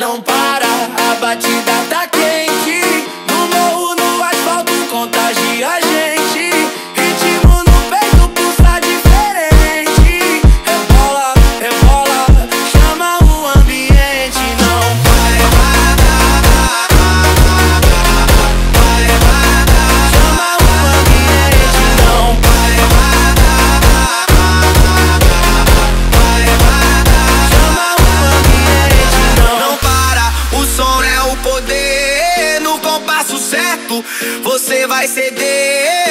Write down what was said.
não para, a batida tá quente. No morro, no asfalto, contagia a gente. Ritmo no peito, pulsa diferente. Rebola, rebola, chama o ambiente. Não para, chama o ambiente. Não para, chama o ambiente. Não para, o som é o poder. No compasso certo, você vai ceder.